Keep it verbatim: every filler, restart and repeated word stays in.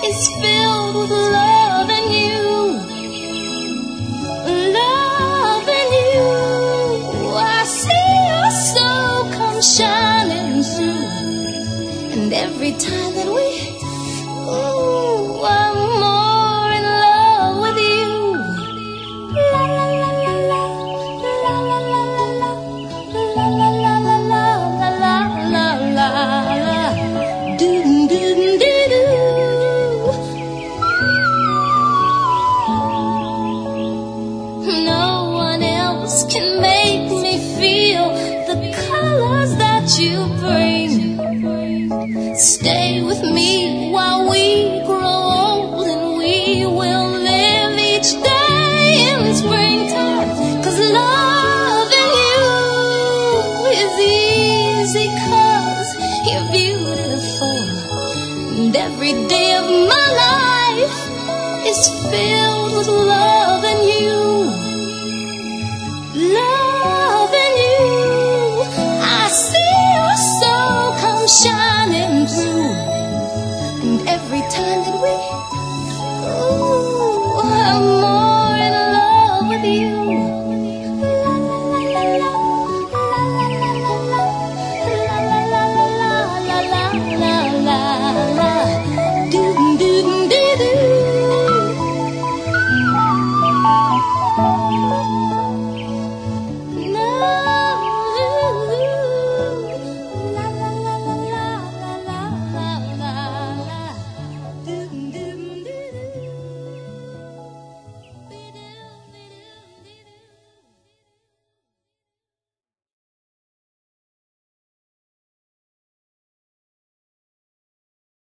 is filled with love and you. Love and you. I see your soul come shining through. And every time that we, ooh, I'm more in love with you. La la la la la, la la la la la, la la la la la, la la la la, do do do do. No one else can make me feel the colors that you bring. Stay with me while we grow old, and we will live each day in springtime. 'Cause loving you is easy, 'cause you're beautiful. And every day of my life is filled with love and you. Love and you. I see your soul come shining through. And every time that we